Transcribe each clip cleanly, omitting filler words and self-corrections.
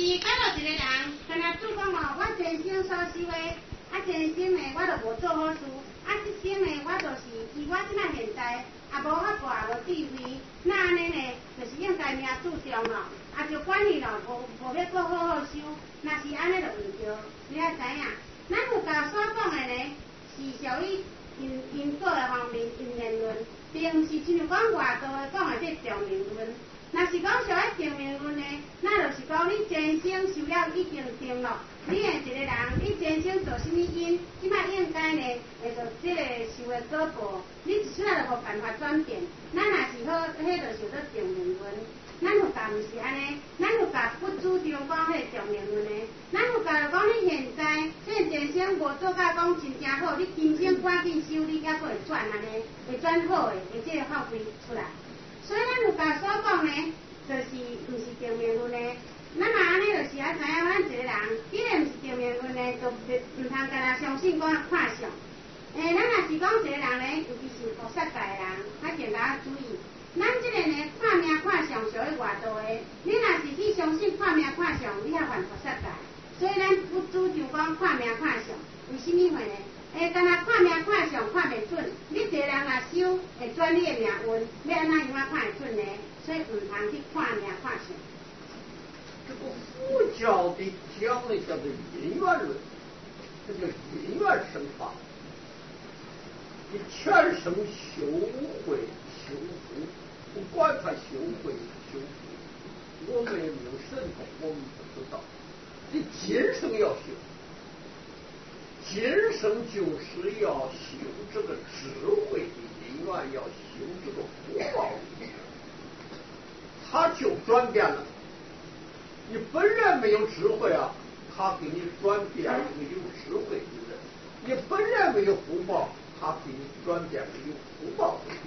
到一个人，跟他主讲哦，我前生所修的，前生呢我就无做好事，这生呢我就是以我即摆现在也无法过，也无智慧，那安尼呢，就是应该命注重咯，就管伊咯，无要过好修，若是安尼就毋对，你要知影，咱佛教所讲的呢，是属于因果的方面因缘论，并毋是亲像讲外道的讲的这重命论。若是讲属于定命论呢，那就是讲你前生修了已经定了，你的一个人，你前生做什么因，即摆应该呢会做这个修的果报，你一出来就无办法转变。咱若是好，迄就是做定命论。咱佛教毋是安尼，咱佛教不主张讲迄定命论的，咱佛教就讲你现在虽前生无做到讲真正好，你今生赶紧修，你才会转安尼，会转好的，会即个发挥出来。所以咱佛教所讲呢，就是毋是定命论的。咱嘛安尼就是要知影，咱一个人，既然毋是定命论的，就毋通干那相信讲看相。咱若是讲一个人呢，尤其是菩萨界的人，较请大家注意。咱即个呢，看命看相属于外道的。你若是去相信看命看相，你也犯菩萨界。所以咱不主张讲看命看相，为什么会呢？干那看命看相看袂准，你一个人若修会转你的命运，要安怎样看会准呢？所以唔通去看命看相。 这个佛教的讲的叫做因缘论，这叫因缘生法。你全生修慧修福，不管他修慧修福，我们也没有神通，我们不知道。你今生要修。今生就是要修这个智慧的因缘，要修这个福报的因缘，它就转变了。你本人没有智慧啊，他给你转变了一个有智慧的人；你本人没有福报，他给你转变了有福报的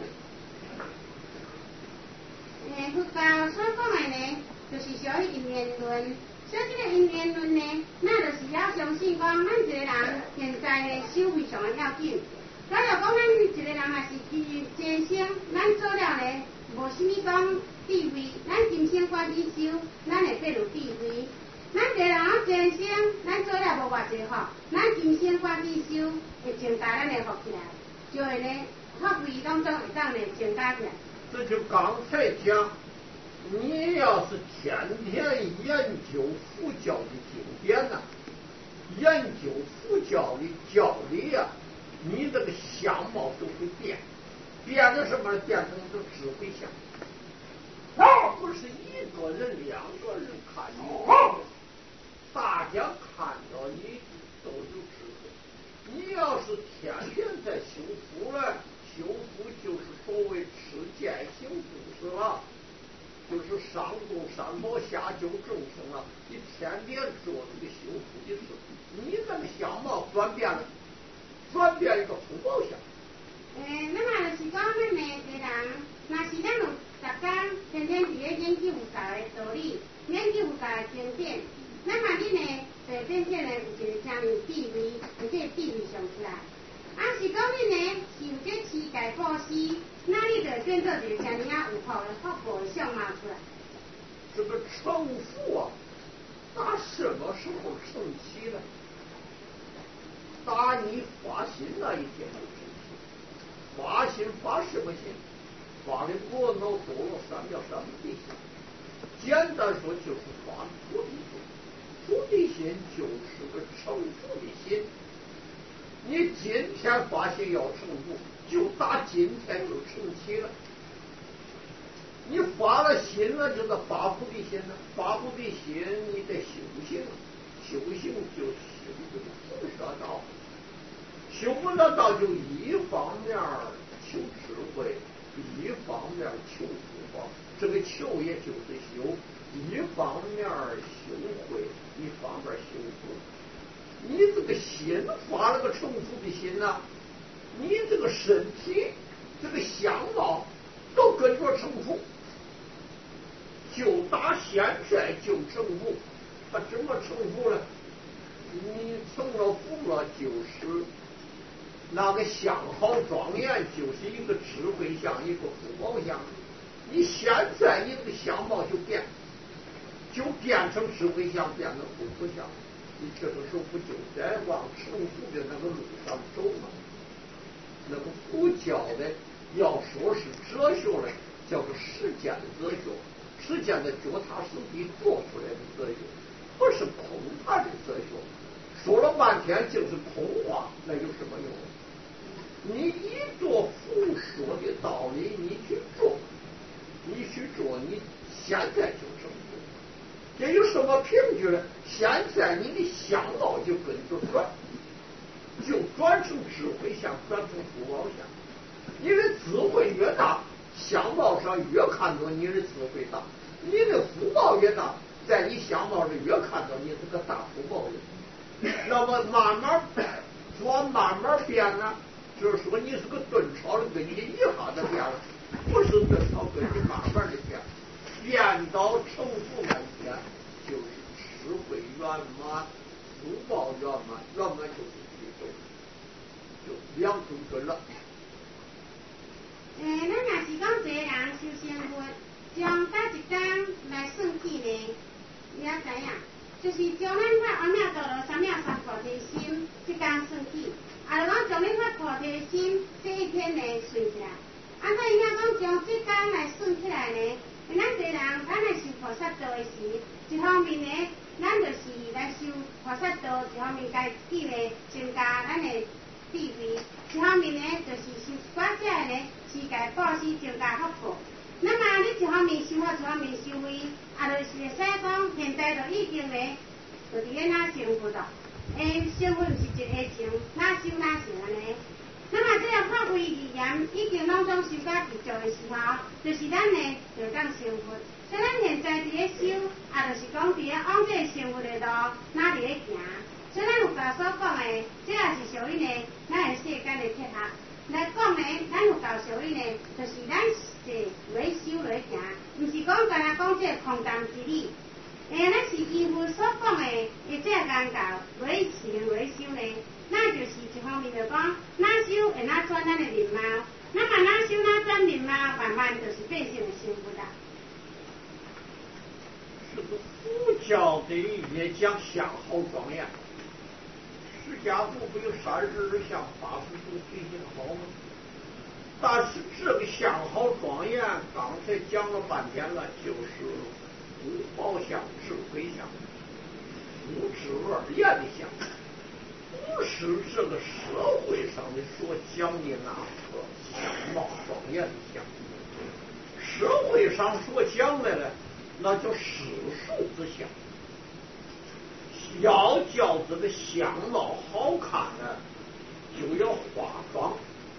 人。 佛教所讲的呢，就是属于因缘论。所以这个因缘论呢，咱就是要相信讲，咱一个人现在的修非常的要紧。假如讲咱一个人也是前生，咱做了呢，无什么讲智慧，咱今生赶紧修，咱会变有智慧。咱一个人前生，咱做了无偌济福，咱今生赶紧修，会增加咱的福起来，就会呢，发挥当中会当呢增加起来。 这就刚才讲。你要是天天研究佛教的经典呐，研究佛教的教理呀，你这个相貌都会变，变成什么？变成一个智慧相。不是一个人、两个人看你，大家看到你都有智慧。你要是天天在修福了，修福就是所谓持戒行布施了。就是上供三宝，下救众生了。你天天做这个修福的事，你这个相貌转变了，转变一个福报相。 那么就是讲，咱呢一个人，若是咱有逐天天天伫咧研究佛教的道理，研究佛教的经典，那么你呢，就变成呢有一个真有智慧，而且智慧上出来。是讲你呢是有这持戒布施，那你就变做一个像你啊有福的福报的相貌出来。 这个成佛啊，打什么时候成起呢？打你发心那一天就成起。发心发什么心？发的罗脑多罗三藐三菩提心。简单说就是发菩提心。菩提心就是个成佛的心。你今天发心要成佛，就打今天就成起了。你发了心了，就是发菩提心了。发菩提心，你得修行，修行就修这个菩萨道。修菩萨道就一方面求智慧，一方面求福报。这个求也就是修，一方面修慧，一方面修福。你这个心发了个成佛的心呐，你这个身体这个相貌都跟着成佛，就打现在就成佛。他怎么成佛了？你成了佛了，就是那个相好庄严，就是一个智慧相，一个福报相。你现在你这个相貌就变， 就变成智慧相，变成功夫相。你这个时候不就在往成佛的那个路上走吗？那个佛教的要说是哲学呢，叫做实践的哲学，实践的脚踏实地做出来的哲学，不是空谈的哲学。说了半天就是空话，那有什么用？你依着佛说的道理，你去做，你现在就成佛。这有什么凭据呢？现在你的相貌就跟着转，就转成智慧相，转成福报相。你的智慧越大，相貌上越看到你的智慧大；你的福报越大，在你相貌上越看到你这个大福报人。那么慢慢变呢，就是说你是个顿超的根基，一下子变了，不是顿超根基，慢慢的变到成佛面前，就是智慧圆满，福报圆满，圆满就是宇宙，就两种根了。 咱若是讲一个人修仙佛，将哪一天来算起呢？你要知影，就是将咱发阿弥陀罗三藐三菩提心这天算起，就讲将你发菩提心这一天呢算起来。怎伊若讲将这天来算起来呢？咱一个人，咱来修菩萨道的时，一方面呢，咱就是来修菩萨道，一方面家己呢增加咱的智慧；一方面呢，就是修寡者呢，是家布施增加福报。那么你一方面修好，一方面修慧，就是会使讲现在就已经呢，就伫咧哪成佛了。成佛毋是一下成，哪修哪成安尼。那么这个法慧语言已经拢总修到地座的时候，就是咱呢就当成佛。所以咱现在伫咧修，就是讲伫咧往这个成佛的路，哪伫咧行。所以咱有教所讲的，这也是属于呢咱的世间的铁盒。来讲呢，咱有教属于呢，就是咱是来修来行，毋是讲干那讲这个空谈之理。咱是依佛所讲的，这个言教来行来修呢，那就是一方面就讲，哪修会哪转咱的面貌，那么哪修哪转面貌，慢慢就是变成了成佛啦。 这个佛教的也讲相好庄严，释迦佛不有32相，80种随行好吗？但是这个相好庄严，刚才讲了半天了，就是福报相、智慧相、福智二言的相，不是这个社会上的所讲的那个相貌庄严的相。社会上所讲的呢，那叫世俗之相。要叫这个相貌好看呢，就要化妆。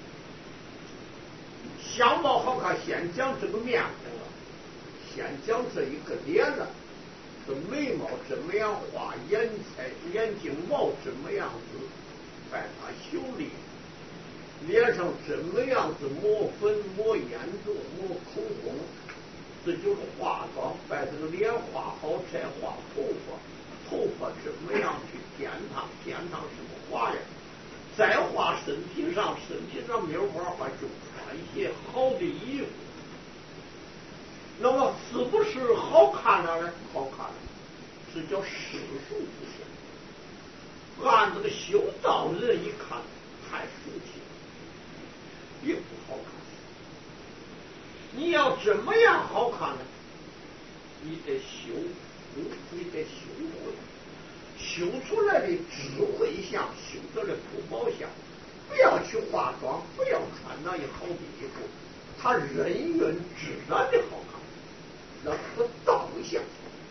相貌好看，先讲这个面孔了，先讲这一个脸了，这眉毛怎么样画，眼睛毛怎么样子把它修理，脸上怎么样子抹粉、抹眼珠、抹口红，这就是化妆，把这个脸画好，再画头发。头发怎么样去添烫什么花样，再画身体上没有花花，就穿一些好的衣服。那么是不是好看了呢？好看了，这叫世俗之相。按这个修道人一看，太俗气了，并不好看。你要怎么样好看呢？你得修福，你得修慧，修出来的智慧相，修出来的福报相。不要去化妆，不要穿那一好的衣服，它人缘自然的好看，那是个道相。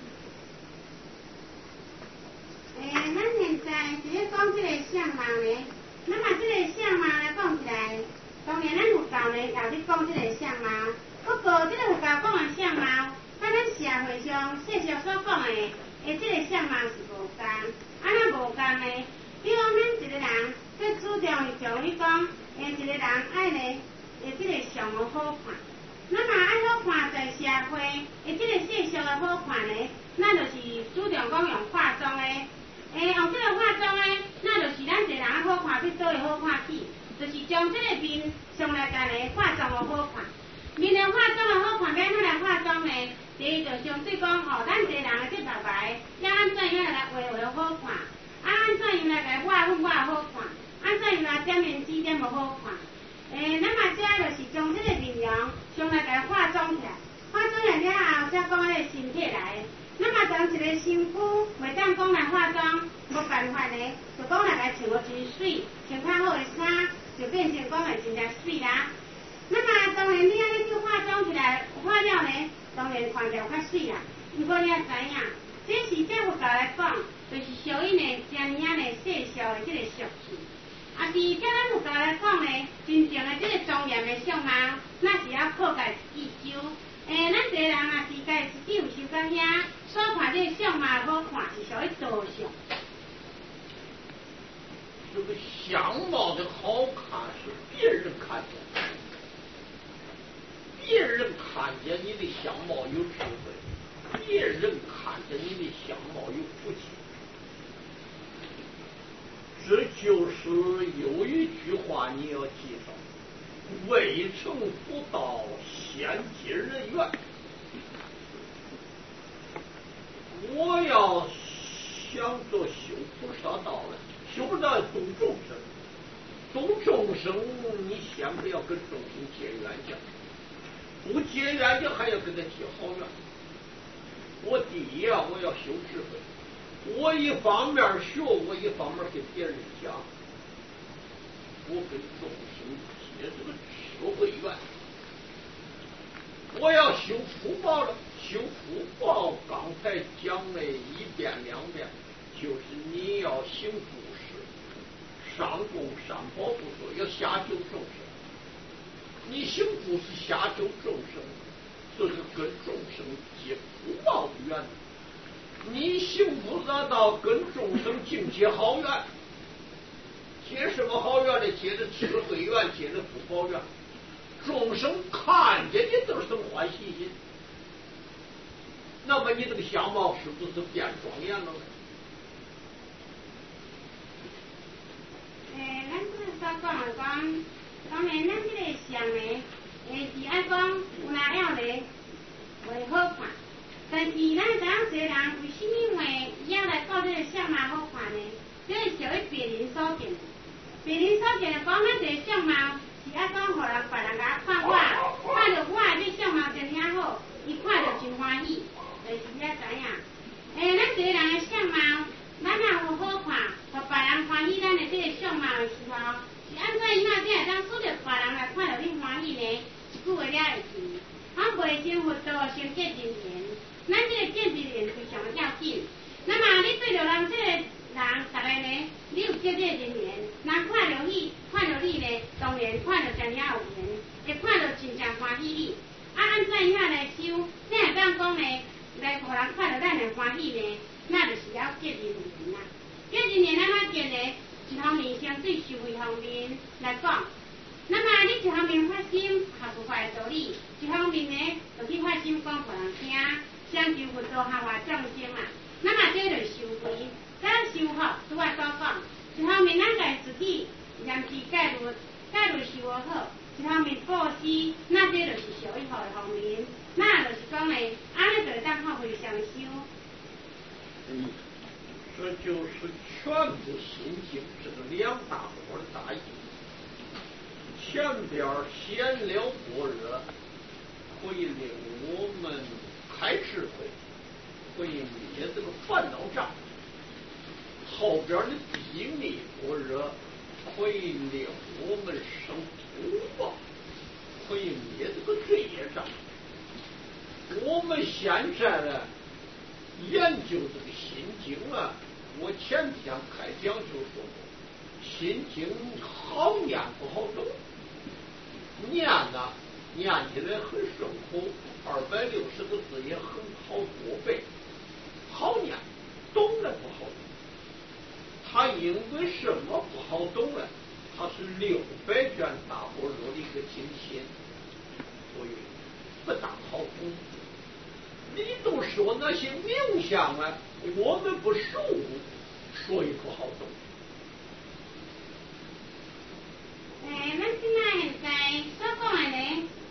咱现在是咧讲这个相貌呢，那么这个相貌来讲起来，当然咱有教呢，也咧讲这个相貌。不过这个有教讲的相貌，跟咱社会上世俗所讲的，这个相貌是无共。怎无共呢？比如咱一个人，最主重是从你讲，一个人爱呢，这个相貌好看。那么爱好看在社会，这个世俗的好看呢，咱就是主重讲用化妆的。用这个化妆呢，那就是咱一个人好看，比倒会好看起，就是将这个面上来干呢化妆的好看。 面来化妆的好看，要哪来化妆呢？第一就相对讲吼，咱一个人的这白白，要安怎样来画好看？安怎样来个画粉好看？安怎样来点面指点无好看？咱嘛遮就是将这个面容上来甲化妆起来，化妆来了后，才讲迄个身体来。咱嘛从一个身躯，袂当讲来化妆，无办法呢，就讲来甲穿得真水，穿较好的衫，就变成讲会真正水啦。那么当然，你安尼去化妆起来，化了呢，当然看起来较水啦。不过你也知影，这是这佛教来讲，就是属于呢真正的世俗的这个俗气。啊是叫咱佛教来讲呢，真正的这个庄严的相貌，那是要靠家己修。咱一个人啊是家自己有修到遐，所看这个相貌好看，是属于道相。 这个相貌的好看是别人看见，别人看见你的相貌有智慧，别人看见你的相貌有福气。这就是有一句话你要记住：未成佛道，先结人缘。我要想做修菩萨道了，修不到度众生，度众生你先不要跟众生结冤家，不结冤家还要跟他结好缘。我第一啊，我要修智慧。我一方面学，我一方面给别人讲，我跟众生结这个智慧缘。我要修福报了，修福报刚才讲了一遍两遍，就是你要行布施，上供三宝不说，要下救众生。你行布施下救众生，这是跟众生结福报的缘。你行菩萨道跟众生净结好缘，结什么好缘呢？结的智慧缘，结的福报缘。众生看见你都生欢喜心，那么你这个相貌是不是变庄严了呢？ 咱这个所讲的讲，当然咱这个相呢，是爱讲有哪样嘞为好看。但是咱知影一个人为什么会要来到这个相貌好看呢？这是属于别人所见的。别人所见的讲，咱这个相貌是爱讲，互人别人甲看我，看到我这相貌真挺好，伊看到真欢喜，就是要知影。咱一个人的相貌，咱若有好看，互别人欢喜咱的这个相貌的时候，是安怎样才会当使到别人来看到你欢喜呢？一句话了会记。未成佛道，先结人缘。咱这个见人缘非常要紧。那么你对着人这个人，大概呢，你有结这个人缘，人看到你，看到你呢，当然看到真正有缘，会看到真正欢喜你。按怎样来修？你会当讲呢，来互人看到咱的欢喜呢，那就是要结人缘啦。结人缘咱要结呢，一方面相对社会方面来讲。那么你一方面发心学佛法的道理，一方面呢，就去发心讲互人听，相求佛道下化众生嘛。那么这就是修慧，咱修学拄仔所讲，一方面咱家自己严持戒律修得好，一方面布施，那这就是属于好的方面。那就是讲呢，安尼就会当发挥相修。 这就是全部心经这个两大伙的大意。前边闲聊般若，可以令我们开智慧，可以灭这个烦恼障；后边的地密般若，可以令我们生福报，可以灭这个罪业障。我们现在呢，研究这个心经啊，我前天开讲就说过，心经好念不好懂。念呐，念起来很顺口，260个字也很好多背，好念，懂了不好懂。它因为什么不好懂呢？它是600卷大般若的一个精心，所以不大好懂。你都说那些名相啊，我们不熟，所以不好懂。 咱现在所讲的呢，就是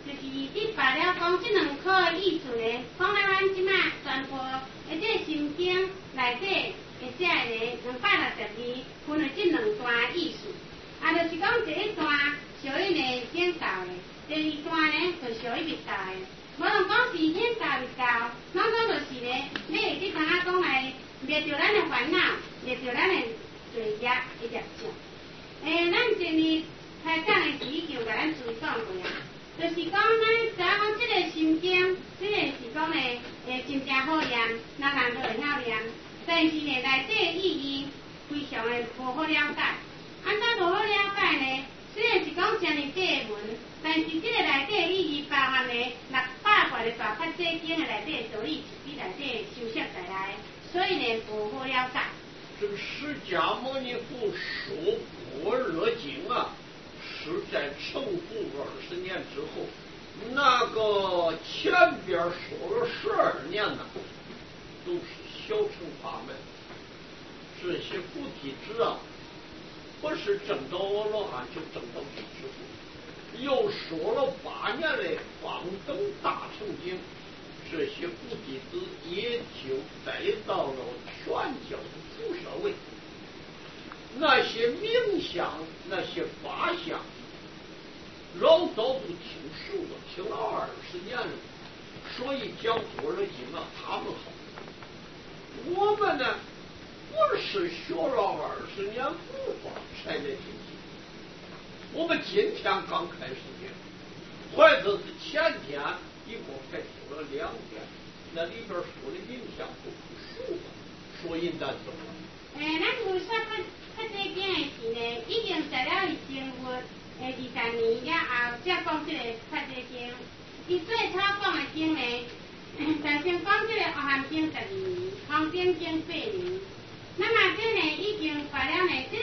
你白了讲这两科的意思呢，讲咱即马全部这心经内底写个262分为这两段意思，就是讲第一段属于呢显教的，第二段呢就属于密教的。无论讲是显教密教，拢总就是呢，你会去同咱讲来灭掉咱的烦恼，灭掉咱的罪业的业障。咱前日开讲的时已经甲咱注意讲过啊，就是讲咱知影讲这个心经，这个是讲呢，真正好念，人人都会晓念，但是呢内底的意义非常的无好了解。安怎无好了解呢？虽然是讲真哩短文，但是这个内底的意义包含了600多个大法界经的内底的道理，是内底修饰在来，所以呢无好了解。 这个释迦牟尼佛说般若经啊，是在成佛20年之后，那个前边说了12年呢，都是小乘法门，这些菩提子啊，不是证到阿罗汉就证到辟支佛，又说了8年的方等大乘经，这些菩提子也就带到了全教的诸舍位，那些名相，那些法相，老早都听熟了，听了20年了，所以讲般若经啊，他们好。我们呢，不是学了20年佛法才来听经，我们今天刚开始听，或者是前天一共才听了2天，那里边说的名相都不熟了，所以咱怎么？ 咱有说发这经的时呢，已经在了生活20年了后，才讲这个发这经。伊最初讲的经呢，就先讲这个阿含经12年，方便经8年。那么这呢已经过了呢，这个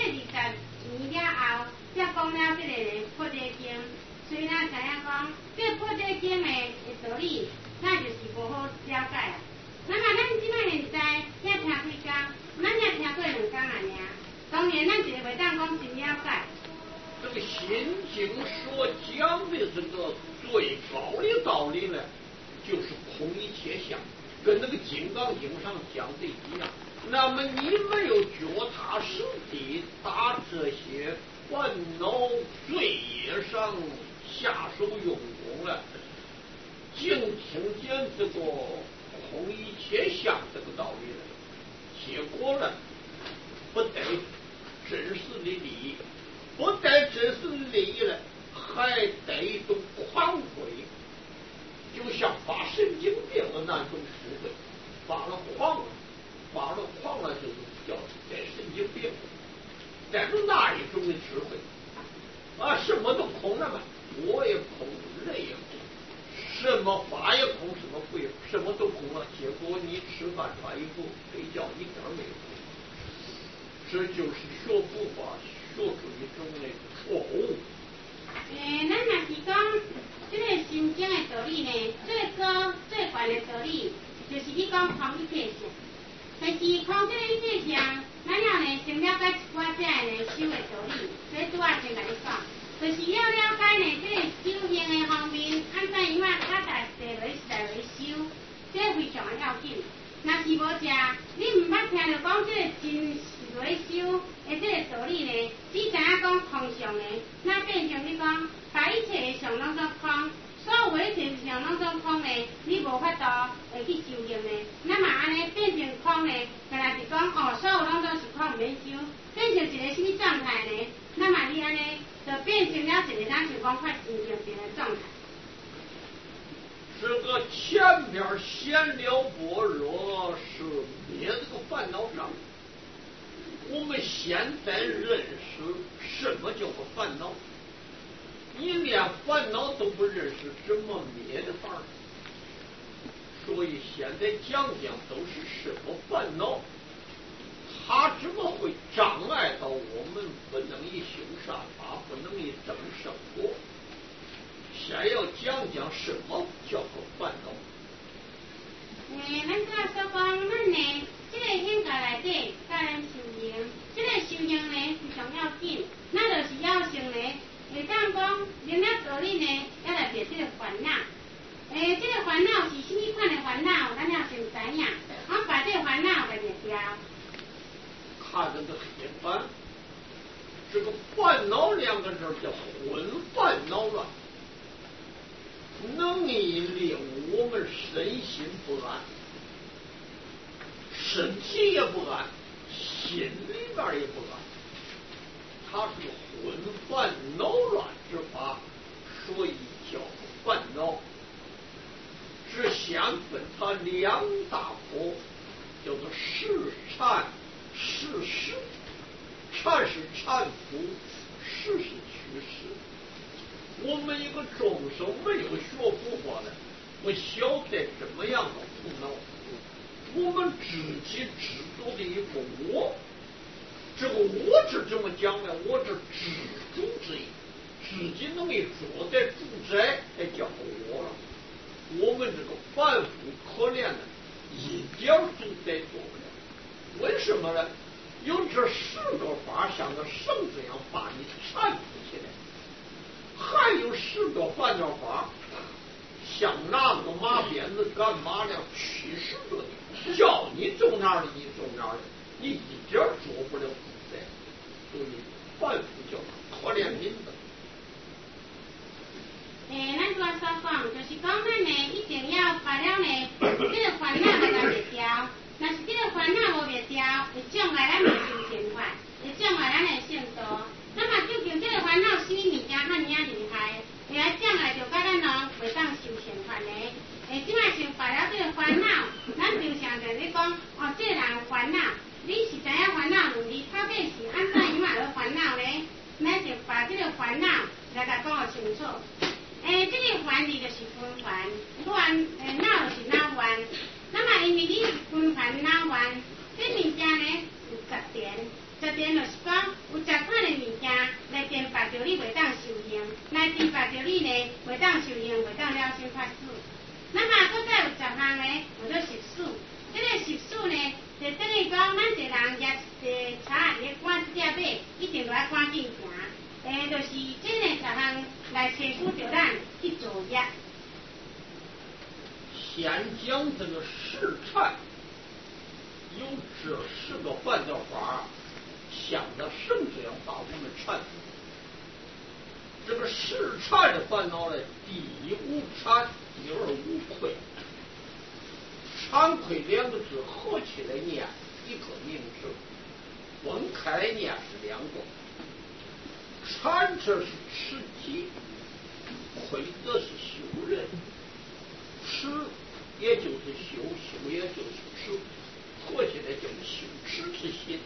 20年了后，才讲了这个呢破这经。所以咱知影讲，这破这经的道理，那就是无好了解啦。那么咱即摆现在才听几工，咱才听过2工啊尔。当然，咱一个袂当讲真了解。 这个心经所讲的这个最高的道理呢，就是空一切相，跟那个金刚经上讲的一样。那么你没有脚踏实地打这些烦恼罪业上下手用功了，净听见这个空一切相这个道理了，结果呢，不得真实的利益，不得真实的利益了，还得一种狂慧，就像发神经病的那种智慧，发了狂了就是叫得神经病，带着那一种的智慧啊，什么都空了嘛，我也空，人也空，什么法也空，什么慧，什么都空了，结果你吃饭穿衣服睡觉一点没有。这就是学佛法学出一种那个错误。 咱若是讲这个心经的道理呢，最高最悬的道理，就是你讲空一切相。但是空这个一切相，咱要呢先了解一寡这呢修的道理，所以拄仔先来讲，就是要了解呢这个修行的方面，按怎样踏踏实实修，这非常的要紧。若是无食，你毋捌听着讲这个真来修的这个道理呢，只知影讲空相的，那变成你讲把一切的相当作空，所有的一切相当作空呢，你无法度会去修行的。那么安尼变成空呢，原来是讲所有拢都是空，唔免修，变成一个什么状态呢？那么你安尼就变成了一个咱就讲快真正的状态。 这个前边闲聊般若是灭这个烦恼障。我们现在认识什么叫做烦恼，你连烦恼都不认识，怎么灭的法儿？所以现在讲都是什么烦恼，它怎么会障碍到我们不能以修善法，不能以正生活？先要讲什么叫做烦恼。 咱这所讲，咱呢，这个显教内底，教咱修行，这个修行呢非常要紧，那就是要先呢，会当讲，念了道理呢，要来灭这个烦恼。 两个字叫昏烦恼乱，能令我们身心不安，身体也不安，心里边也不安。它是个昏烦恼乱之法，所以叫烦恼。只先分它两大科，叫做世禅、世实。禅是禅服，实是趋势。我们一个众生没有学佛法的，不晓得怎么样的苦恼。我们自己制作的一个我，这个我是怎么讲呢？我是自主之意，自己能够做得主宰，才叫我了。我们这个凡夫可怜的，一点主宰做不了。为什么呢？有这10个法像个绳子一样把你缠住起来，还有10个烦恼法像拿个马鞭子赶马辆驱使着你，叫你走哪儿的你走哪儿的，你一点做不了主宰。所以凡夫叫可怜悯的。 咱拄仔所讲，就是讲咱呢一定要把了呢，这个烦恼来甲灭掉。若是这个烦恼无灭掉，会障碍咱的修行法，会障碍咱的圣道。那么究竟这个烦恼什么物件遐尼啊厉害，会来障碍着甲咱人袂当修行法呢？即摆先把了这个烦恼，咱就常常咧讲，这个人有烦恼，你是知影烦恼问题，到底是安怎伊嘛有烦恼呢？咱就把这个烦恼来甲讲清楚。这个烦字就是分烦，恼就是恼烦。那么因为你是分烦恼烦，这物件呢有10点就是讲有10款的物件来颠拔着你袂当修行，来颠拔着你呢袂当修行，袂当了心法事。那么搁再有10项呢，叫做习事。这个习事呢，就等于讲咱一个人抓一个叉，咧赶一只马，一定要赶紧行。就是这个10项来催促着咱去做业。 先讲这个世禅，有这10个烦恼法，像个绳子一样把我们缠住。这个世禅的烦恼呢，第一无惭，第二无愧。惭愧2个字合起来念一个名字，分开来念是2个。惭这是吃鸡，愧则是修人。吃也就是修，修也就是吃，合起来叫修持之心。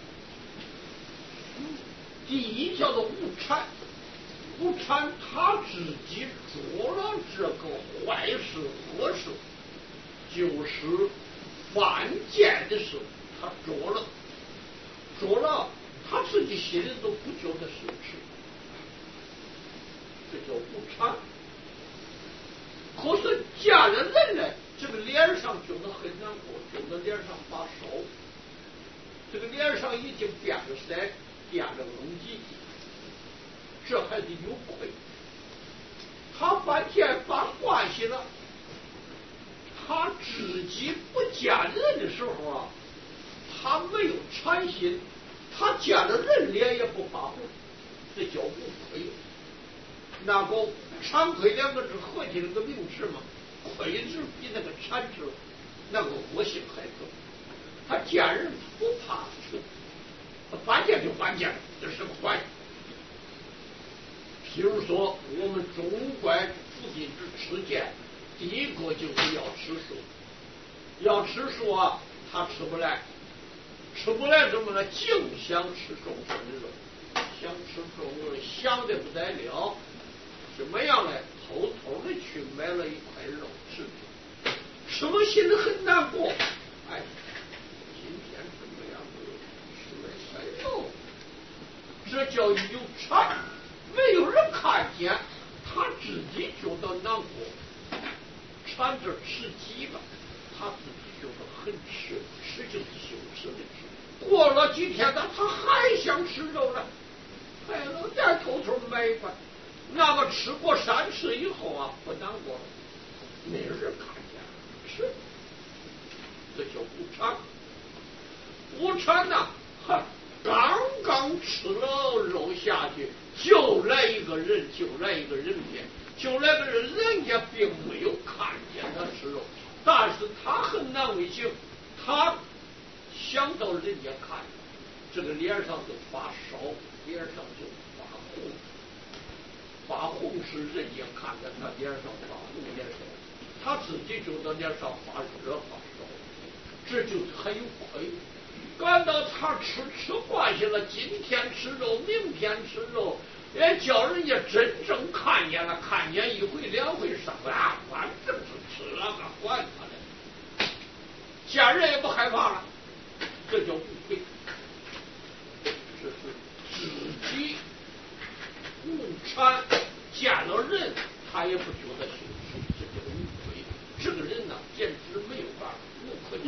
第一叫做无惭，无惭他自己做了这个坏事恶事，就是犯贱的事，他做了，他自己心里都不觉得羞耻，这叫无惭。可是见了人呢，这个脸上觉得很难过，觉得脸上发烧，这个脸上已经变了色，变了冷疾，这还得有愧。他半天把欢喜了，他自己不见人的时候啊，他没有惭心，他见了人脸也不发红，这叫无愧。那个惭愧2个字合起来个名词嘛，愧字比那个惭字那个恶性还重。他见人不怕死，犯贱就犯贱，这是个坏。譬如说我们中观附近之吃见，第一个就是要吃素，要吃素啊，他吃不来怎么呢？净想吃众生的肉，想吃众生肉，想得不得了。怎么样呢？偷偷的去买了一块肉吃，吃了心里很难过。哎，今天怎么样吃了块肉？这叫有惭，没有人看见，他自己觉得难过。馋着吃鸡吧，他自己觉得很吃，吃就是羞耻的吃。过了几天呢，他还想吃肉了，哎，我再偷偷买一块。那么吃过3次以后啊，不难过了，没人看见吃，这叫无惭。无惭呢，刚刚吃了肉下去，就来一个人片，就来个人，人家并没有看见他吃肉，但是他很难为情，他想到人家看，这个脸上就发烧，脸上就发红是人家看见他脸上发红脸烧，他自己就在脸上发热发烧，这就很有亏。赶到他吃惯性了，今天吃肉，明天吃肉，叫人家真正看见了，看见一回两回上来，反正是吃了个管他的，见人也不害怕了，这叫无愧。这是自己无产，见了人他也不觉得羞耻，这叫无愧。这个人呢，简直没有办法，无愧。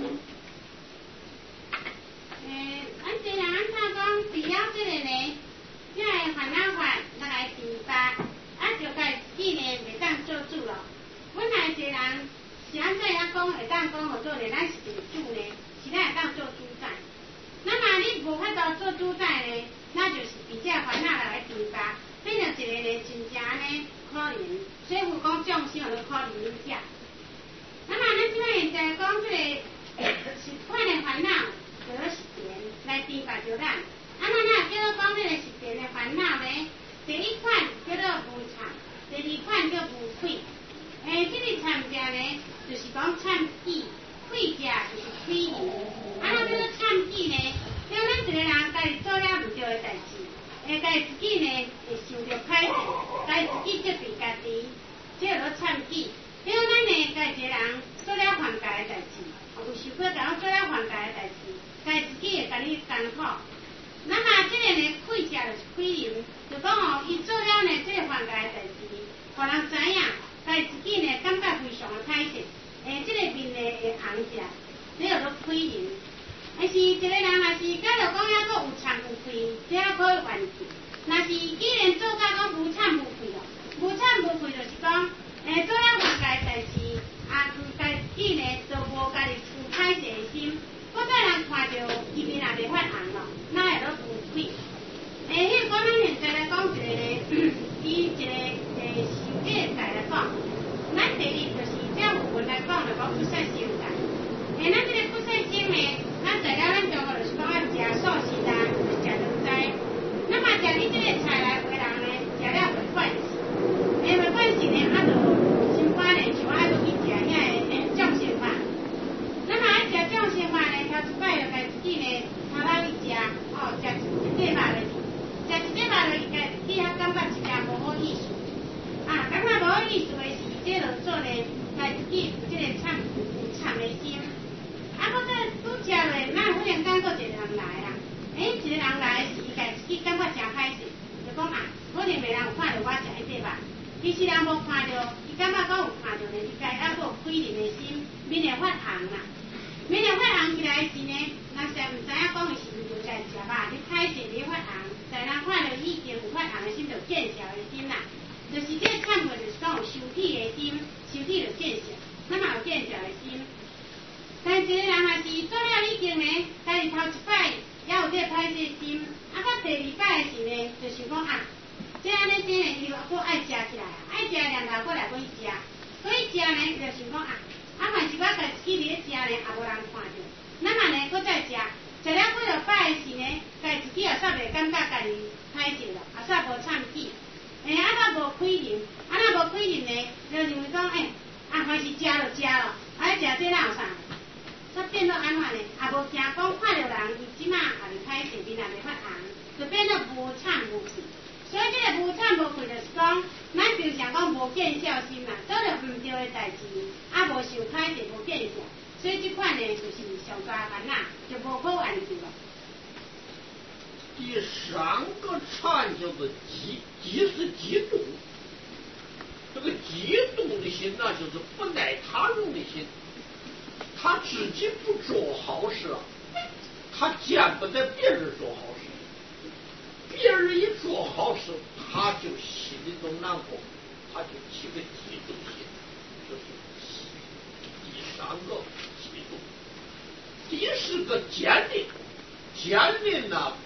俺虽然俺他讲只要这个呢，这个烦恼法来提拔，就该自己呢袂当做主了。本来虽然现在也讲会当讲好做呢，咱是做主呢，是咱会当做主宰。那么你无法度做主宰呢，那就是比这烦恼来提拔，变成一个呢真正呢可怜，所以有讲众生有可怜者。那么咱即摆现在讲这个是款的烦恼。叫做十点来提拔着咱，那叫做讲这个十点的烦恼呢？第一款叫做无常，第二款叫无愧。这个参者呢，就是讲参己，愧者就是愧人。叫做参己呢？因为咱一个人家己做了唔对的代志，家自己呢会受到歹势，家自己责备家己，这叫做参己。因为咱呢家一个人做了犯戒的代志，有时过讲做了犯戒的代志。该自己会甲你艰苦，那么这个呢，愧者就是愧人，就讲伊做了呢这个犯戒的代志，互人知影，该自己呢感觉非常的歹势，这个面呢会红起来，这叫做愧人。是一个人若是假如讲还佫有惭有愧，这还可以原谅。若是既然做到讲无惭无愧咯，无惭无愧就是讲，做了犯戒的代志，该自己呢都无家己有歹势的心。我再人看到伊面也袂发红咯，那会落无愧。迄个咱现在来讲一个呢，以一个受戒界来讲，咱第二就是照佛来讲就讲不杀生界。咱这个不杀生呢，咱在了咱中国就是讲要食素食啦，就是食两斋。那么食你这个菜来，有的人呢食了会惯势，会惯势呢，就心肝呢就爱落去食遐个众生饭。那么爱食众生饭呢？头一摆就家自己呢，头仔去食，食一块肉落去，食一块肉落去，家自己还感觉真正无好意思，感觉无好意思的是，这落做呢，家自己有这个惨的心，搁再拄食落，咱忽然间搁一个人来啦，一个人来是家自己感觉真歹势，就讲可能袂人有看到我食迄块肉，其实人无看到，伊感觉讲有看到呢，伊家还佫有愧人的心，面会发红啦。面会发红起来时呢，若是毋知影讲伊是毋是在食肉，你歹势你发红，在人看到已经有发红的心，就见笑的心啦。就是这个忏悔，就是讲有受体的心，受体就见笑，那么有见笑的心。但一个人若是做了已经呢，家己头一摆也有这个歹势的心，到第二摆的时呢，就想讲这安尼这呢，伊佫爱食起来，爱食两头佫来佫去食，佫去食呢，就想讲嘛是我家自己伫咧食呢，也无人看到。那么呢，佫再食，食了几落摆的时呢，家自己也煞袂感觉家己歹势咯，也煞无惨气。较无愧人，若无愧人呢，就认为讲凡是食就食咯，食这哪有啥？煞变做安怎呢？也无惊讲看到人伊即马也袂歹势，面也袂发红，就变做无惨无愧。所以这个无惨无愧，就是讲，咱平常讲无见笑心啦，做着毋对的代志，无受歹势，无见笑，所以这款呢就是上大烦恼，就无好安住了。 第三个禅叫做嫉是嫉妒，这个嫉妒的心那就是不耐他人的心，他自己不做好事了，他见不得别人做好事。别人一做好事，他就心里头难过，他就起个嫉妒心，这是第三个嫉妒。第四个坚定，坚定呢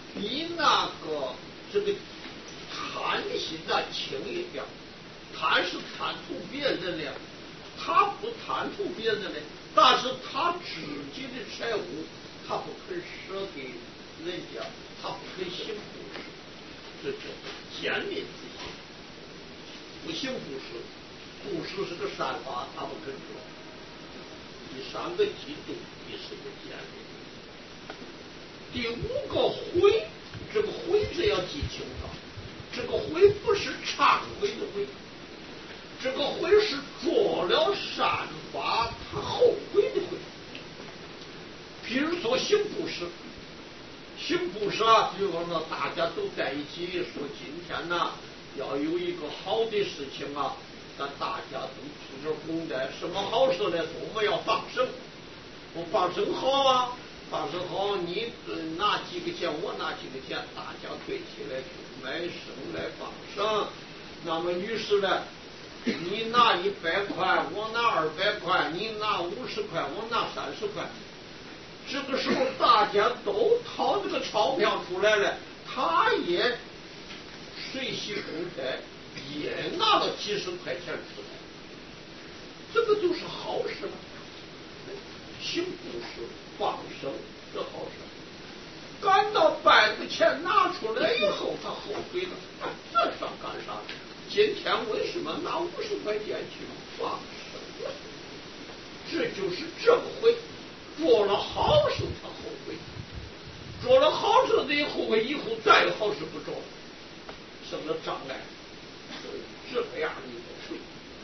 比那个这个贪心轻一点。贪是贪图别人的，他不贪图别人的，但是他自己的财物他不肯舍给人家，他不肯行布施，这叫做奸民之心。不行布施，布施是个善法，他不肯做。第三个嫉妒，第四个奸民。第五个悔，这个悔字要记清楚，这个悔不是忏悔的悔，这个悔是做了善法他后悔的悔。比如说行布施，行布施啊，比如说大家都在一起说今天呢要有一个好的事情啊，那大家都出点功德，什么好事来说我们要放生，我放生好啊，放生好，你拿几个钱，我拿几个钱，大家对起来去买生来放生。那么于是呢，你拿100块，我拿200块，你拿50块，我拿30块。这个时候大家都掏这个钞票出来了，他也随喜公财，也拿了几十块钱出来，这个就是好事了。行布施放生是好事，赶到半个钱拿出来以后，他后悔了，这上干啥？今天为什么拿50块钱去放生？这就是正悔。做了好事他后悔，做了好事得后悔，以后再有好事不做，生了障碍，这个样一个罪。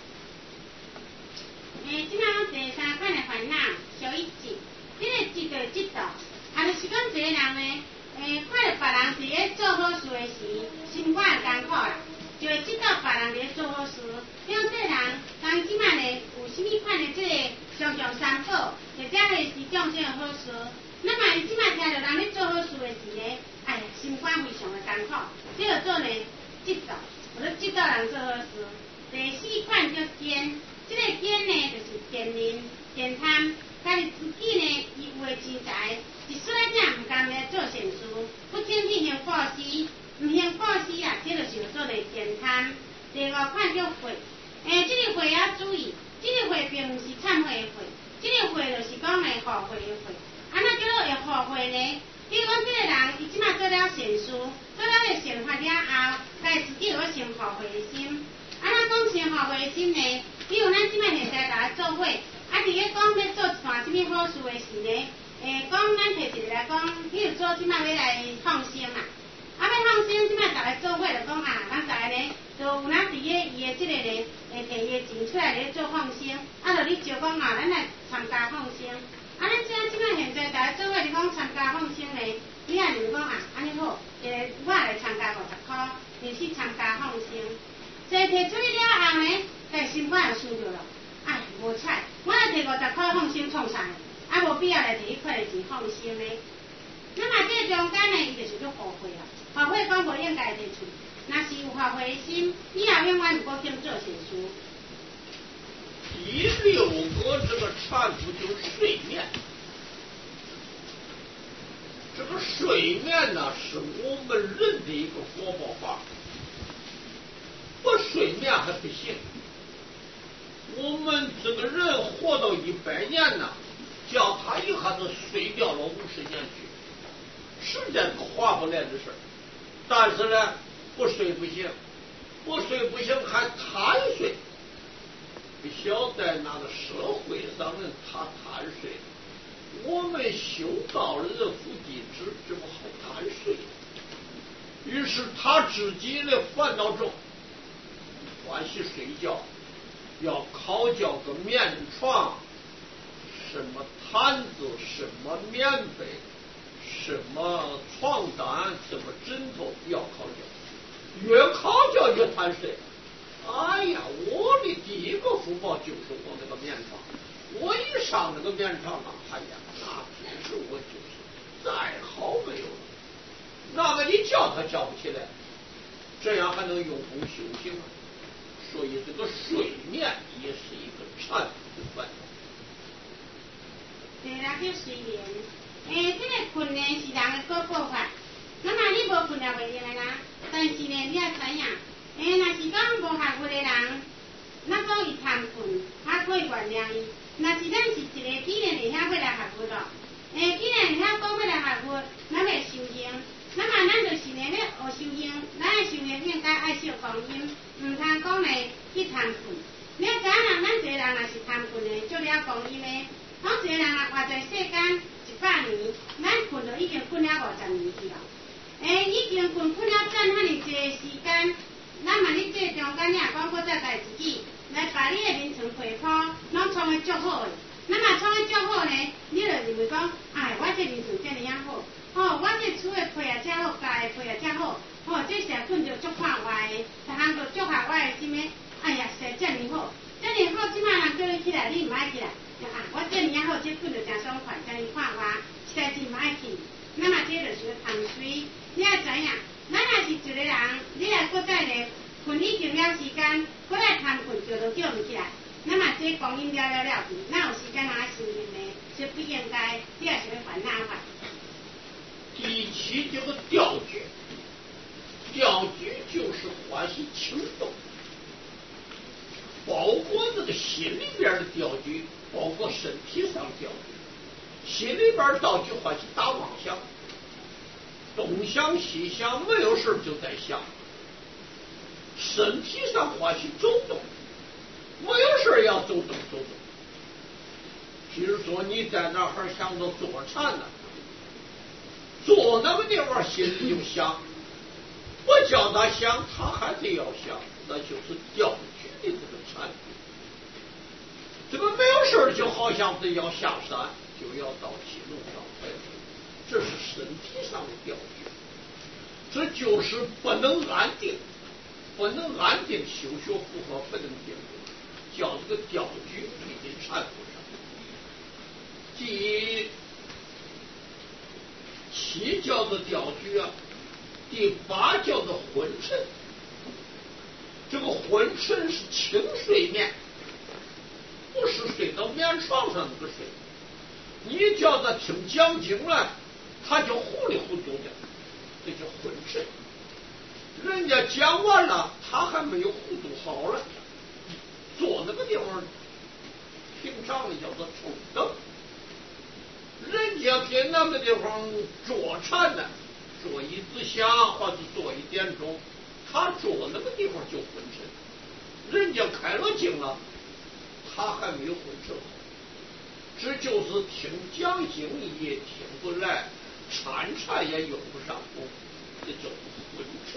即摆第三款的烦恼，小一节，这个节就这道，就是讲一个人呢，看到别人伫咧做好事的时，心肝会艰苦啦，就会知道别人伫咧做好事。像这人，人即摆呢有甚物款的这个常常三宝，或者是众生的好事。那么伊即摆听到人咧做好事的时呢，哎呀，心肝非常的艰苦，这个做呢嫉妒，或者嫉妒人做好事。第四款叫奸，这个奸呢就是奸人、奸贪，家己自己呢伊有的钱财，一丝仔囝唔甘来做善事，不天天行布施，唔行布施啊，这就是做咧奸贪。第五款叫悔，这个悔要注意，这个悔并不是忏悔的悔，这个悔就是讲的后悔的悔。安怎叫做会后悔呢？比如讲，这个人伊即马做了善事，做了个善法了后，家自己有生后悔的心。安怎讲生后悔的心呢？比如咱即摆现在大家做伙，伫咧讲要做一段什么好事的时呢？讲咱摕一个来讲，比如说即摆要来放生嘛。要放生，即摆大家做伙就讲啊，咱大家呢，就有咱伫咧伊的即个呢，摕伊的钱出来咧做放生，就你招讲啊，咱来参加放生。咱即摆现在大家做伙是讲参加放生呢，你啊就是讲啊，安尼好，我来参加50块，你去参加放生。所以摕出去了后呢，家心肝就想着了，哎，无彩，我来摕50块放生创啥？无必要来摕1块的钱放生呢。那么这中间呢，伊就是叫后悔啦。后悔讲无应该摕出，若是有后悔的心，以后永远唔过肯做善事。 第6个这个忏悔就是睡眠。这个睡眠呢，是我们人的一个活宝法，不睡眠还不行。我们这个人活到100年呢，叫他一下子睡掉了50年去，实在是划不来的事儿。但是呢，不睡不行，不睡不行还贪睡。不晓得那个社会上人他贪睡，我们修道的人不地知这么好贪睡，于是他自己的烦恼中欢喜睡觉，要考教个棉床，什么毯子，什么棉被，什么床单，什么枕头，要考教，越考教越贪睡。哎呀，我的第一个福报就是我那个棉床，我一上那个棉床啊，哎呀，那真是我就是再好没有了。那么你叫他叫不起来，这样还能用功修行吗？所以这个睡眠也是一个禅的烦恼。 对啦，叫睡眠。这个困呢是人的个办法。 那么你无困了袂用的啦，但是呢，你也知影，若是讲无学过的人，那讲伊贪困，还可以原谅伊。若是咱是一个既然会晓要来学佛咯，既然会晓讲要来学佛，咱要修行，那么咱就是呢咧学修行，咱的修行应该爱惜光阴，唔通讲呢去贪困。你知影啦，咱一个人若是贪困的，做了光阴的，讲一个人若活在世间100年，咱困就已经困了50年去了。已经困了这么尼济时间，咱嘛你这中间你也讲搁再家自己来把你的名称批谱，拢创个足好的。那么创个足好呢，你就认为讲，哎，我这名称这么样好，我这厝的批也真好，家的批也真好，这社困就足看外的，逐项就足下外的什么，哎呀，社这么好，这么好，即摆人叫你起来，你唔爱起来，我这么样好，这困就真爽快，这么看外，实在是唔爱去。那么这就是贪水，你也知影，咱若是一个人，你来搁再来困已经了时间，搁来贪困叫都叫唔起来。那么这光阴了去，哪有时间来修行呢？是不应该，这也是要烦恼法。 第七这个钓局，钓局就是欢喜情动，包括这个心里边的钓局，包括身体上钓局。心里边到就欢喜打妄想，东想西想，没有事就在想；身体上欢喜走动，没有事要走动。比如说你在那儿想着坐禅呢，坐那个地方心里就想，我叫他想，他还得要想，那就是钓局的这个禅。这个没有事就好像是要下山。就要到极路上来，这是身体上的钓局，这就是不能安定，修学符合不能定，叫这个钓局立在禅路上。第七叫做钓局啊，第八叫做昏沉。这个昏沉是轻睡眠，不是睡到棉床上那个睡。你叫他听讲经了，他就糊里糊涂的，这叫昏沉。人家讲完了，他还没有糊涂好了，坐那个地方，平常的叫做冲灯。人家在那个地方坐禅呢，坐椅子下或者坐一点钟，他坐那个地方就昏沉。人家开了经了，他还没有昏沉好。这就是听讲经也听不来，禅也用不上功，这叫昏沉。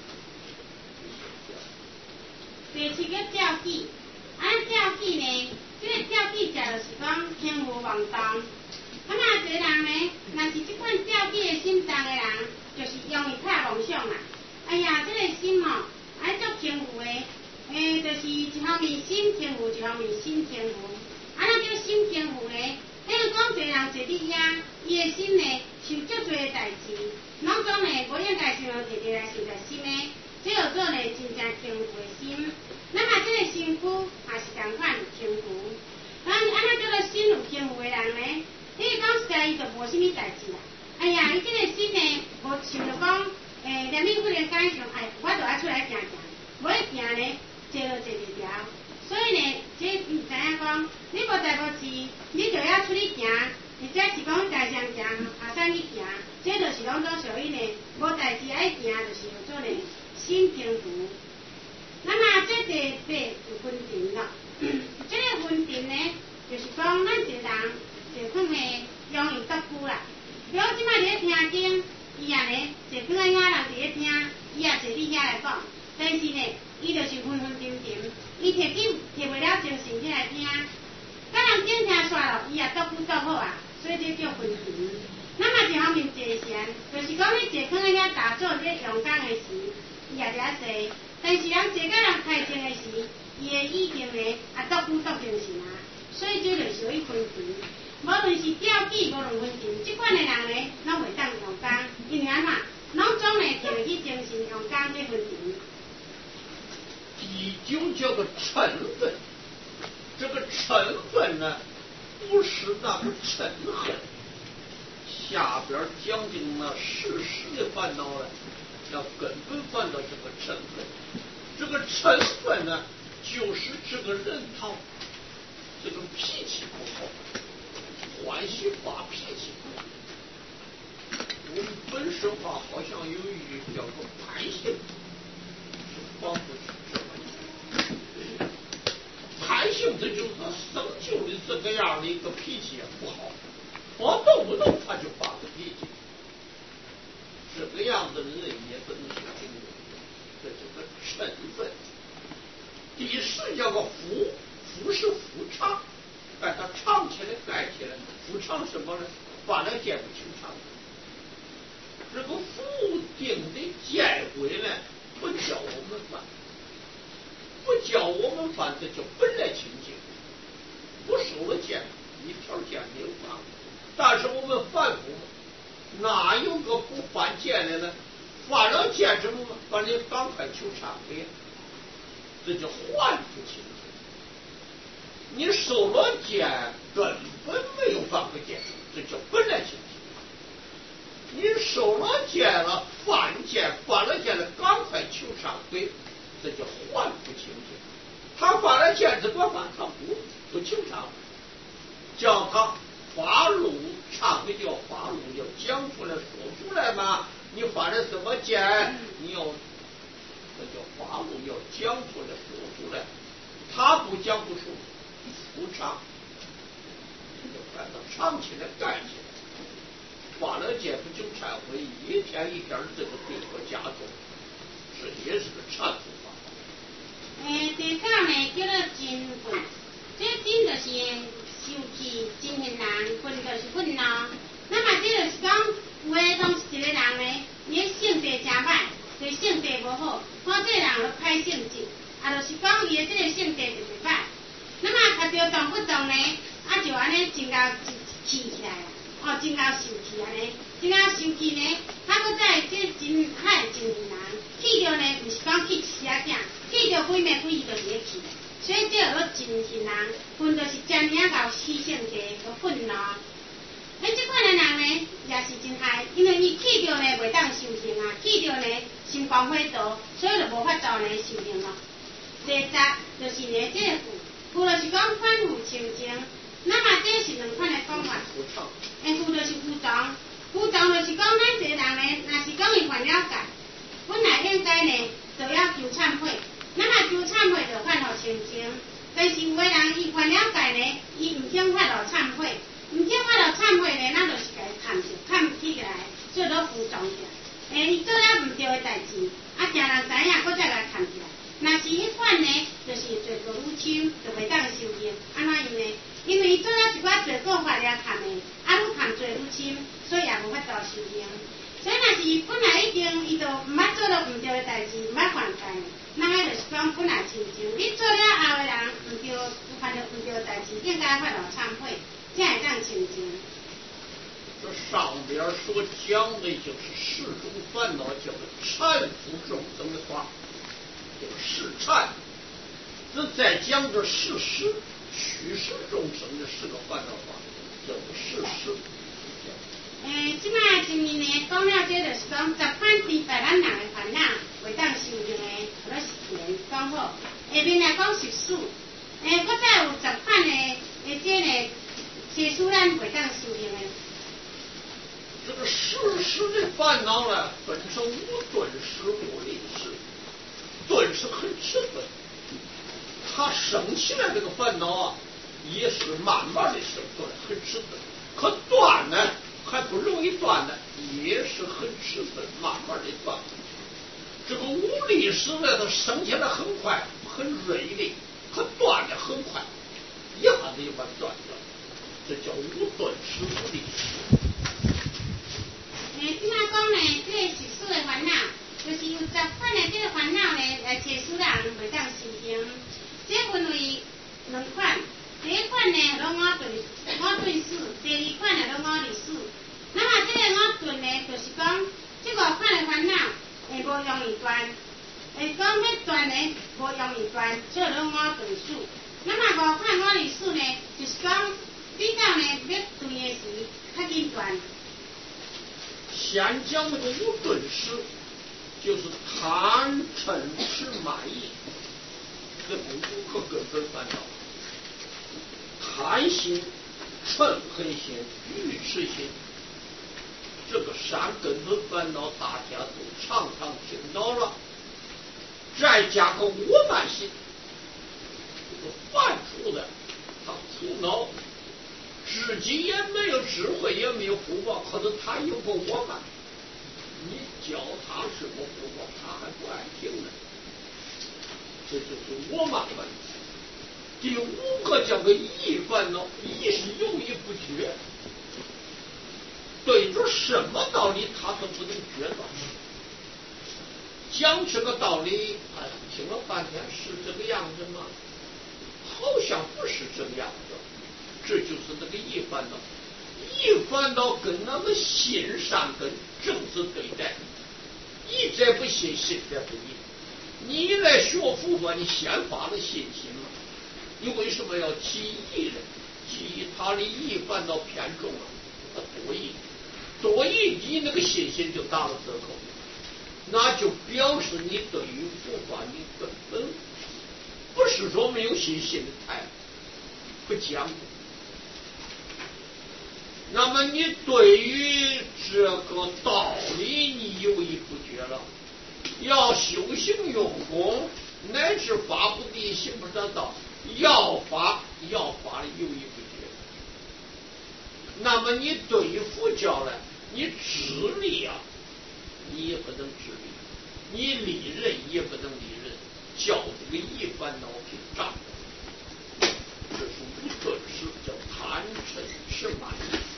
第七个吊记，吊记呢，这个吊记就是讲天无妄动。那么一个人呢，若是这款吊记的心重的人，就是容易太妄想啦。哎呀，这个心爱足天无的，就是一方面心天无，一方面心天无。那叫心天赋呢？迄个讲一个人坐伫遐，伊的心呢受足多的代志，拢讲呢无应该想直直来想在心的，这叫做呢真正天赋的心。那么这个身躯也是同款有天赋。安怎叫做心有天赋的人呢？你讲实在伊就无什么代志啦。哎呀，伊这个心呢无想着讲，连你忽然间想，我就爱出来行行，无一行呢，坐就坐袂牢。所以呢，这唔知影讲，你无代无志，你就要出去行，或者是讲家乡行，下山去行，这就是拢属于呢无代志爱行，就是叫做呢心平浮。那么这第八有分定咯，这个分定呢，就是讲咱一个人坐khoảng呢容易得久啦。比如即摆伫咧听经，伊也呢坐khoảng个遐人伫咧听，伊也坐伫遐来讲，但是呢，伊就是昏昏沉沉。伊摕袂了精神起来听，甲人经听煞咯，伊也得久得好啊，所以这叫分沉。那么一方面坐禅，就是讲你坐放在遐打坐咧用功的时，伊也伫遐坐，但是人坐甲人开静的时，伊的意境呢也得久得精神啊，所以这就属于分沉。无论是吊记，无论分沉，即款的人呢，拢袂当用功，因为安怎，拢总呢摕去精神用功这分沉。 第九叫做成分，这个成分呢，不是那个嗔恨，下边讲究了事实的烦恼呢，要根本烦恼这个成分。这个成分呢，就是这个人他这个脾气不好，欢喜发脾气。我们本身话好像有一句叫做贪性，是防不住这个。贪性这就是生就的这个样的一个脾气也不好，动不动他就发个脾气。这个样子的人也不能去经历，这就是成分。第四叫个福，福是福常，把它藏起来盖起来。福常什么呢？把那见不清常。这个福定的见鬼呢，不教我们犯，不教我们犯，这就本来清净。不受了见，一条见没有犯。但是我们凡夫哪有个不犯见的呢？犯了见之后，把你赶快求忏悔，这就还不清净。你受了见，根本没有犯过见，这叫本来清净。你受了戒了，犯戒，犯了戒了，赶快求忏悔，这叫还不清净。他犯了戒怎么办？他不求忏悔，叫他发怒忏悔，就要发怒，要讲出来说出来嘛。你犯了什么戒？你要这叫发怒，要讲出来说出来。他不讲不出，不唱，就把它藏起来盖起来。犯了戒不求忏悔，一天一天的这个罪恶加重，这也是个忏悔法。 第三呢叫做真愤，这真就是生气，真恨人，愤就是愤怒。那么这就是讲，有的当一个人呢，伊性格真歹，对性格无好，看这人就歹性质，就是讲伊的这个性格就是歹。那么他就动不动呢，就安尼真够气起来啦。真够生气安尼，真够生气呢，他搁再这真害真人，气着呢，毋是讲气死仔囝，气着规暝规日就别气，所以这叫做真人，愤就是真领到死性格，个愤怒。这款的人呢，也是真害，因为伊气着呢袂当修行啊，气着呢心光火道，所以就无法度呢修行咯。第十就是呢，这个富就是讲反复清净。那么这是两款的讲法。富就是富藏，富藏就是讲咱这人呢，若是讲伊犯了戒，本来应该呢就要求忏悔，那么求忏悔就犯互清净。但是有的人伊犯了戒呢，伊唔肯发落忏悔，唔肯发落忏悔呢，咱就是给伊看起来，做到富藏起来。伊做了唔对的代志，惊人知影，搁再来看起来。若是迄款呢，就是罪过愈深，就袂当修行。安怎样呢？因为伊做了一寡罪过法了看的，愈看罪愈深，所以也无法度修行。所以若是本来已经伊就毋捌做到唔对的代志，毋捌犯戒，那个就是讲本来清净。你做了后的人唔对，犯到唔对的代志，应该发落忏悔，才会当清净。 这上边所讲的就是十种烦恼，叫做缠缚众生的法，叫十缠。这再讲这事实。驱使众生的是个烦恼法，叫做事实。 即摆前面呢讲了，这就是讲十款击败咱人的烦恼，袂当修行的，好是前讲好。下面来讲习事，搁再有十款的，这呢，习事咱袂当修行的。 这个事实的烦恼呢，分成无顿时、无临时。顿时很迟钝。他生起来这个烦恼啊，也是慢慢的生出来，很迟钝。可断呢，还不容易断呢，也是很迟钝，慢慢的断。这个无力时呢，它生起来很快，很锐利，可断的很快，一下子就把它断掉，这叫无顿时无力时。 即摆讲呢，这习事的烦恼，就是有十款的这个烦恼呢，来找使人袂当修行。这分为两款，第一款呢，拢五顿事；第二款呢，拢五力事。那么这个五顿呢，就是讲这五款的烦恼会无容易断，讲要断呢无容易断，所以拢五顿事。那么五款五力事呢，就是讲比较呢要断的时较紧断。 先讲那个无顿时，就是贪嗔痴慢疑，这5个根本烦恼。贪心、嗔恨心、愚痴心，这个3根本烦恼大家都常常听到了。再加个我慢心，这个犯出的，他粗恼，自己也没有智慧，也没有福报，可是他有个我慢，你教他什么福报，他还不爱听呢。这就是我慢问题。第5个叫个疑烦恼，疑是犹豫不决，对着什么道理他都不能觉到。讲这个道理，哎，听了半天是这个样子吗？好像不是这个样子。这就是那个疑烦恼。疑烦恼跟那个心善根正是对待。疑者不信，信者不疑。你来学佛法，你先发了信心嘛？你为什么要起疑呢？起疑，他的疑烦恼偏重了，多疑，多疑，你那个信心就打了折扣。那就表示你对于佛法你根本不是说没有信心的态度，不讲。那么你对于这个道理你犹豫不决了，要修行用功，乃至发不地行不得道，要发犹豫不决。那么你对于佛教呢，你自立啊，你也不能自立，你利人也不能利人，叫这个疑烦恼给占。这是无顿时，叫贪嗔痴慢疑。